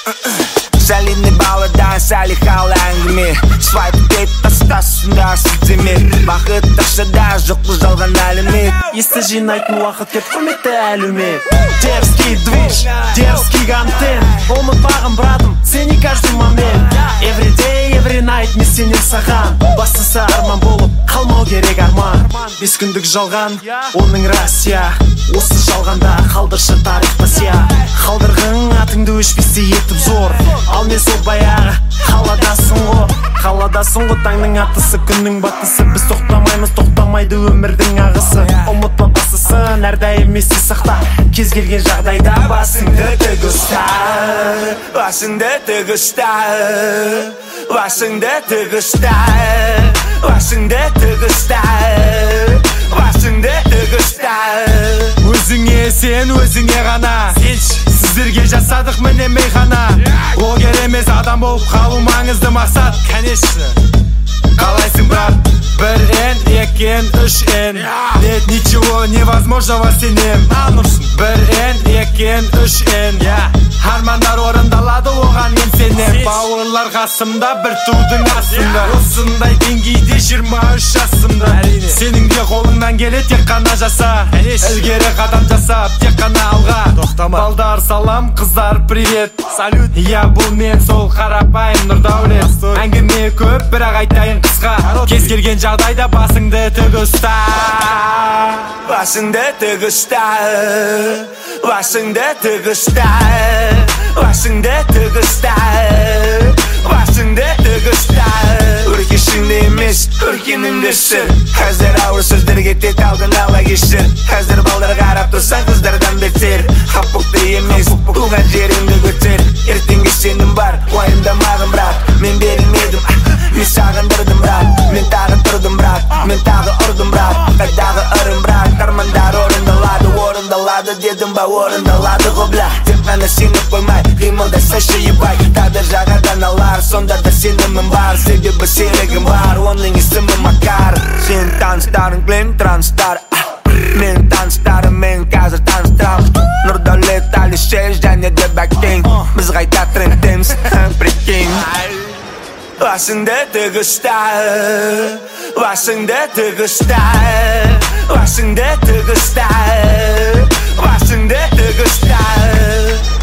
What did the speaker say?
Солидный балладан, салихал әңгіме Свайп тейп тастасында сілтеме Бақыт тақшада жоқты жалған әлімет Есті жинайтын уақыт кеп құрметті әлеумет Дерзкий движ, дерзкий контент Ұмытпағын братым, сені каждый момент Every day, every night мен сенем саған Бастысы арман болып, қалмау керек арман 5 күндік жалған, оның Россия Осы жалғанда қалдыршы тарихта сия Қалдырғың атыңды өшпесте етіп зор Ал мен сол баяғы Қаладасың ғой таңның атысы күннің батысы Біз тоқтамаймыз, тоқтамайды өмірдің ағысы Ұмытпа бастысын, әрдайым есте сақта Кез келген жағдайда басыңды тік ұста Басыңды тік ұста Басыңды тік ұста Басыңды тік ұста Басыңды тік ұста Өзіңе сен, өзіңе ғана Сіздерге жасадық міне мейхана Ол керемес адам болып қалу маңызды мақсат Конечно Қалайсың брат? 1N, 2N, 3N Нет ничего невозможного сенем 1N, 2N, 3N Армандар орындалады оған мен сенем Бауырлар қасымда бір тудың астында Осындай деңгейде 23 жасымда Сенің де қолыңнан келе тек қана жаса Ілгері қадам жасап тек қана алға Балдар салам, қыздар привет Салют Я бұл мен сол қарапайым Нұрдаулет Әңгіме көп бірақ айтайын қысқа Кез келген жағдайда басыңды тік ұста Басыңды тік ұста Басыңды тік ұста Басыңды тік ұста Басыңды тік ұста Өркешіңді емес, өркеніңді шыр Қазір ауыр сөздерге тек алдын ала кешір Қазір балдар қарап тұрсаң қыздардан бетер Хапуқты емес, туған жеріңді көтер Ертеңге сенім бар, уайымдамағын брат Мен берілмедім, мен сағындырдым брат Мен тағы тұрдым брат, мен тағы ұрдым брат Қайдағы ұрым брат, армандар орындалады дедім ба орындалады ғой бля Тек қана сеніп қоймай, қимылдасашы ебай Тағдыр жағадан алар, сонда да сенімім бар Себебі серігім бар, оның есімі Макар Сен таныстарың білем транстар Мен таныстарыммен қазір таныстырам Нұрдаулет, Алишер және де Бәкең Біз қайта трендтеміз, прикинь Басыңды тік ұста Басыңды тік ұста Басыңды тік ұста Басыңды тік ұста